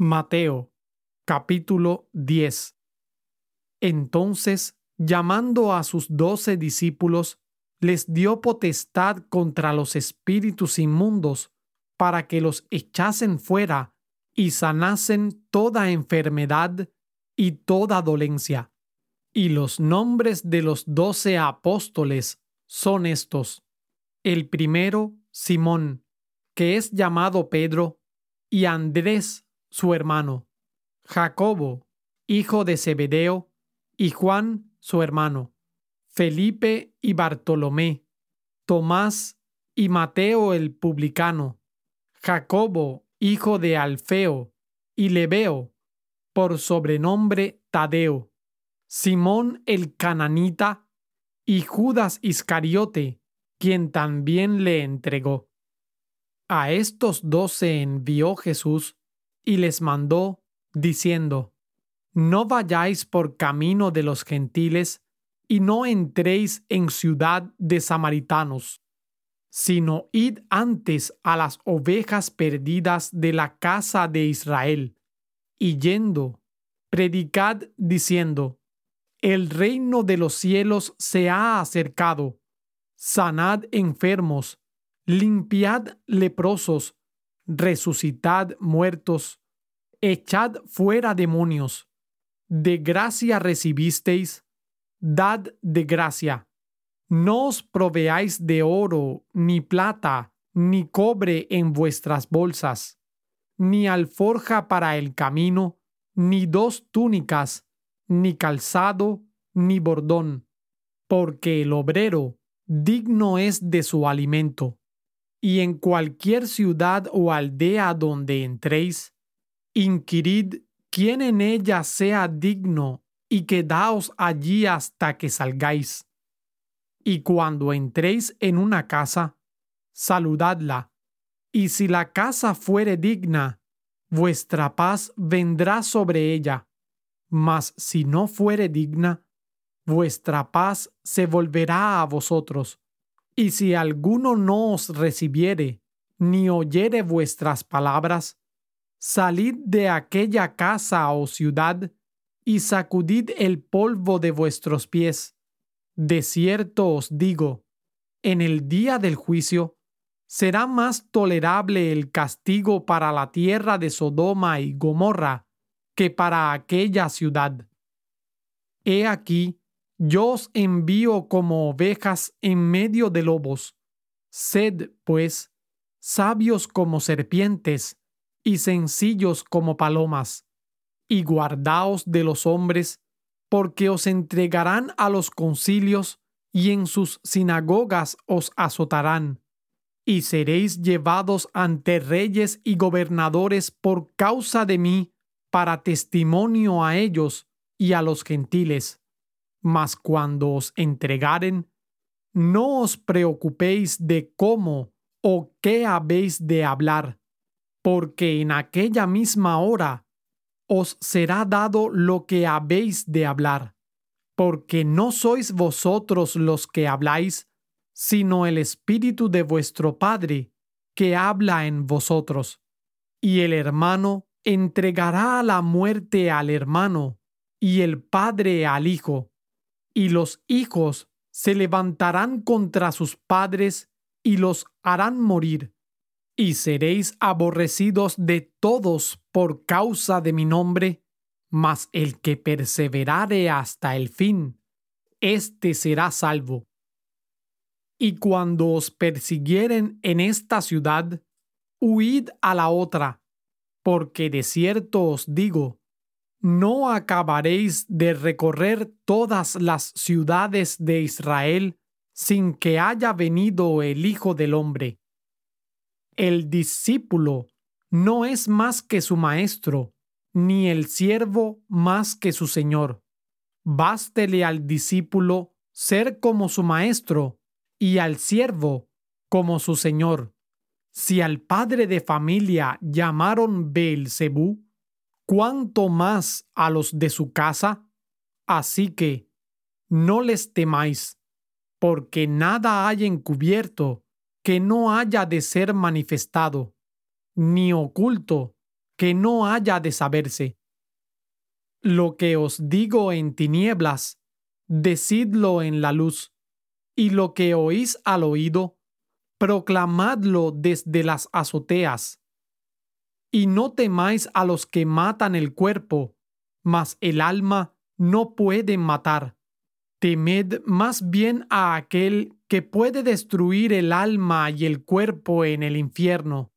Mateo, capítulo 10. Entonces, llamando a sus 12 discípulos, les dio potestad contra los espíritus inmundos, para que los echasen fuera y sanasen toda enfermedad y toda dolencia. Y los nombres de los 12 apóstoles son estos: el primero, Simón, que es llamado Pedro, y Andrés, su hermano, Jacobo, hijo de Zebedeo, y Juan, su hermano, Felipe y Bartolomé, Tomás y Mateo el publicano, Jacobo, hijo de Alfeo, y Lebeo, por sobrenombre Tadeo, Simón el cananita, y Judas Iscariote, quien también le entregó. A estos 12 envió Jesús y les mandó, diciendo: No vayáis por camino de los gentiles y no entréis en ciudad de samaritanos, sino id antes a las ovejas perdidas de la casa de Israel, y yendo, predicad diciendo: El reino de los cielos se ha acercado. Sanad enfermos, limpiad leprosos, resucitad muertos, echad fuera demonios. De gracia recibisteis, dad de gracia. No os proveáis de oro, ni plata, ni cobre en vuestras bolsas, ni alforja para el camino, ni 2 túnicas, ni calzado, ni bordón, porque el obrero digno es de su alimento. Y en cualquier ciudad o aldea donde entréis, inquirid quién en ella sea digno, y quedaos allí hasta que salgáis. Y cuando entréis en una casa, saludadla, y si la casa fuere digna, vuestra paz vendrá sobre ella, mas si no fuere digna, vuestra paz se volverá a vosotros. Y si alguno no os recibiere, ni oyere vuestras palabras, salid de aquella casa o ciudad, y sacudid el polvo de vuestros pies. De cierto os digo, en el día del juicio, será más tolerable el castigo para la tierra de Sodoma y Gomorra que para aquella ciudad. He aquí, yo os envío como ovejas en medio de lobos. Sed, pues, sabios como serpientes y sencillos como palomas, y guardaos de los hombres, porque os entregarán a los concilios y en sus sinagogas os azotarán, y seréis llevados ante reyes y gobernadores por causa de mí, para testimonio a ellos y a los gentiles. Mas cuando os entregaren, no os preocupéis de cómo o qué habéis de hablar, porque en aquella misma hora os será dado lo que habéis de hablar, porque no sois vosotros los que habláis, sino el Espíritu de vuestro Padre que habla en vosotros. Y el hermano entregará a la muerte al hermano, y el padre al hijo, y los hijos se levantarán contra sus padres y los harán morir, y seréis aborrecidos de todos por causa de mi nombre, mas el que perseverare hasta el fin, éste será salvo. Y cuando os persiguieren en esta ciudad, huid a la otra, porque de cierto os digo, no acabaréis de recorrer todas las ciudades de Israel sin que haya venido el Hijo del Hombre. El discípulo no es más que su maestro, ni el siervo más que su señor. Bástele al discípulo ser como su maestro, y al siervo como su señor. Si al padre de familia llamaron Beelzebú, ¿cuánto más a los de su casa? Así que no les temáis, porque nada hay encubierto que no haya de ser manifestado, ni oculto que no haya de saberse. Lo que os digo en tinieblas, decidlo en la luz, y lo que oís al oído, proclamadlo desde las azoteas. Y no temáis a los que matan el cuerpo, mas el alma no pueden matar. Temed más bien a aquel que puede destruir el alma y el cuerpo en el infierno.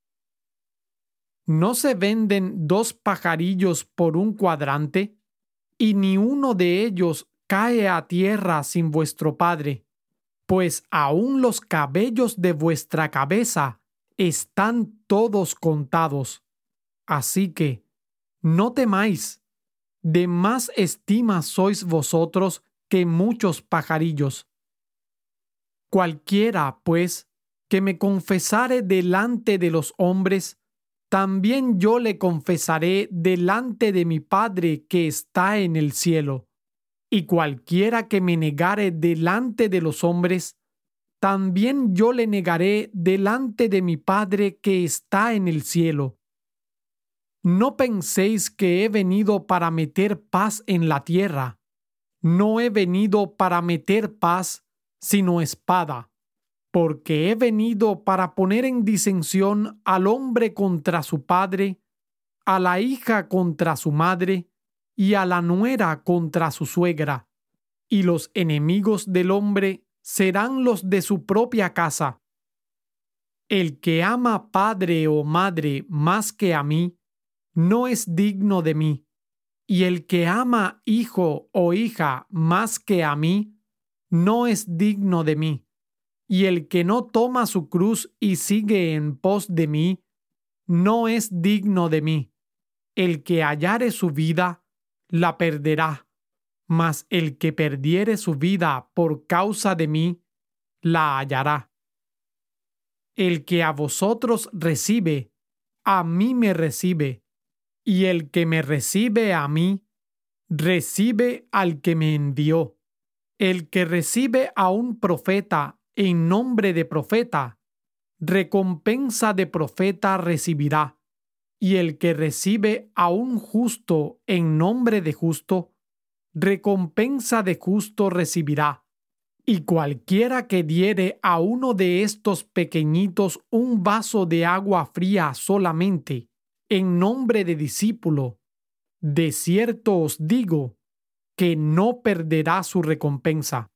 ¿No se venden 2 pajarillos por un cuadrante? Y ni uno de ellos cae a tierra sin vuestro Padre, pues aún los cabellos de vuestra cabeza están todos contados. Así que, no temáis, de más estima sois vosotros que muchos pajarillos. Cualquiera, pues, que me confesare delante de los hombres, también yo le confesaré delante de mi Padre que está en el cielo. Y cualquiera que me negare delante de los hombres, también yo le negaré delante de mi Padre que está en el cielo. No penséis que he venido para meter paz en la tierra. No he venido para meter paz, sino espada, porque he venido para poner en disensión al hombre contra su padre, a la hija contra su madre, y a la nuera contra su suegra, y los enemigos del hombre serán los de su propia casa. El que ama padre o madre más que a mí, no es digno de mí, y el que ama hijo o hija más que a mí, no es digno de mí, y el que no toma su cruz y sigue en pos de mí, no es digno de mí. El que hallare su vida, la perderá, mas el que perdiere su vida por causa de mí, la hallará. El que a vosotros recibe, a mí me recibe, y el que me recibe a mí, recibe al que me envió. El que recibe a un profeta en nombre de profeta, recompensa de profeta recibirá. Y el que recibe a un justo en nombre de justo, recompensa de justo recibirá. Y cualquiera que diere a uno de estos pequeñitos un vaso de agua fría solamente, en nombre de discípulo, de cierto os digo, que no perderá su recompensa.